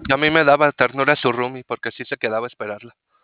Y a mí me daba ternura su roomie, porque sí se quedaba a esperarla.